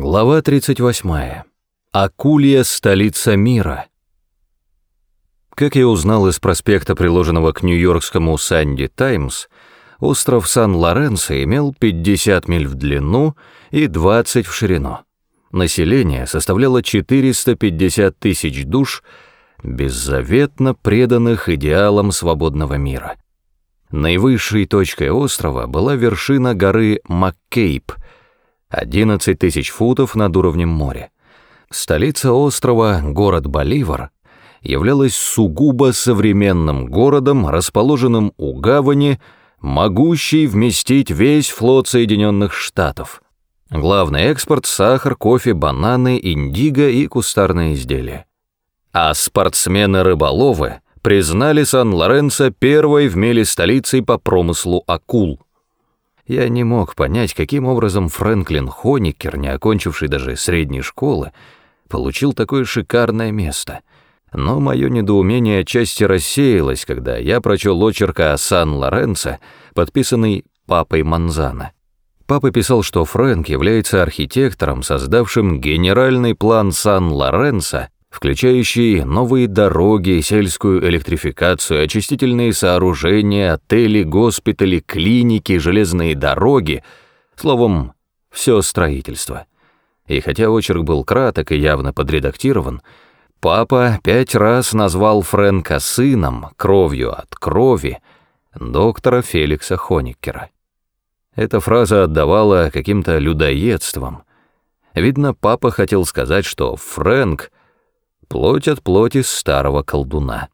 Глава 38. Акулья столица мира. Как я узнал из проспекта, приложенного к нью-йоркскому «Санди Таймс», остров Сан-Лоренсо имел 50 миль в длину и 20 в ширину. Население составляло 450 тысяч душ, беззаветно преданных идеалам свободного мира. Наивысшей точкой острова была вершина горы Маккейб, 11 тысяч футов над уровнем моря. Столица острова, город Боливар, являлась сугубо современным городом, расположенным у гавани, могущей вместить весь флот Соединенных Штатов. Главный экспорт — сахар, кофе, бананы, индиго и кустарные изделия. А спортсмены-рыболовы признали Сан-Лоренсо первой в мире столицей по промыслу акул. Я не мог понять, каким образом Фрэнклин Хоникер, не окончивший даже средней школы, получил такое шикарное место. Но мое недоумение отчасти рассеялось, когда я прочел очерк о Сан-Лоренсо, подписанный папой Манзано. Папа писал, что Фрэнк является архитектором, создавшим генеральный план Сан-Лоренсо, включающий новые дороги, сельскую электрификацию, очистительные сооружения, отели, госпитали, клиники, железные дороги, словом, все строительство. И хотя очерк был краток и явно подредактирован, папа 5 раз назвал Фрэнка сыном, кровью от крови, доктора Феликса Хоникера. Эта фраза отдавала каким-то людоедством. Видно, папа хотел сказать, что Фрэнк — плоть от плоти старого колдуна.